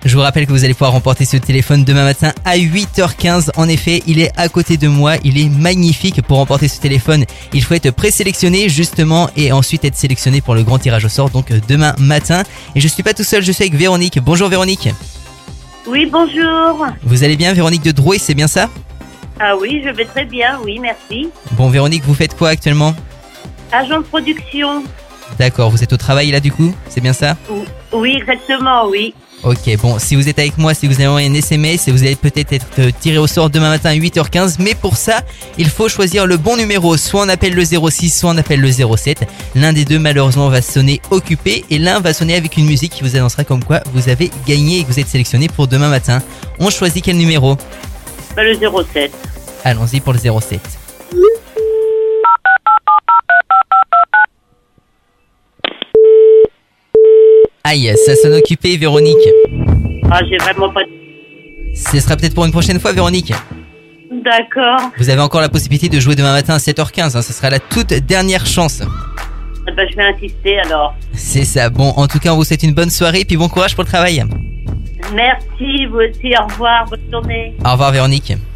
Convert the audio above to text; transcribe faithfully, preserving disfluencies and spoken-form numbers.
Je vous rappelle que vous allez pouvoir remporter ce téléphone demain matin à huit heures quinze. En effet, il est à côté de moi, il est magnifique. Pour remporter ce téléphone, il faut être présélectionné justement et ensuite être sélectionné pour le grand tirage au sort, donc demain matin. Et je suis pas tout seul, je suis avec Véronique. Bonjour Véronique. Oui, bonjour. Vous allez bien, Véronique de Drouet, c'est bien ça? Ah oui, je vais très bien, oui, merci. Bon Véronique, vous faites quoi actuellement? Agent de production. D'accord, vous êtes au travail là du coup, c'est bien ça? Oui, exactement, oui. Ok, bon, si vous êtes avec moi, si vous avez envoyé un S M S, vous allez peut-être être tiré au sort demain matin à huit heures quinze, mais pour ça, il faut choisir le bon numéro. Soit on appelle le zéro six, soit on appelle le zéro sept. L'un des deux, malheureusement, va sonner occupé et l'un va sonner avec une musique qui vous annoncera comme quoi vous avez gagné et que vous êtes sélectionné pour demain matin. On choisit quel numéro? Bah, le zéro sept. Allons-y pour le zéro sept. Aïe, ça sonne occupé, Véronique. Ah, j'ai vraiment pas... Ce sera peut-être pour une prochaine fois, Véronique. D'accord. Vous avez encore la possibilité de jouer demain matin à sept heures quinze, hein, ce sera la toute dernière chance. Ah bah, je vais insister alors. C'est ça, bon, en tout cas, on vous souhaite une bonne soirée et puis bon courage pour le travail. Merci, vous aussi, au revoir, bonne journée. Au revoir, Véronique.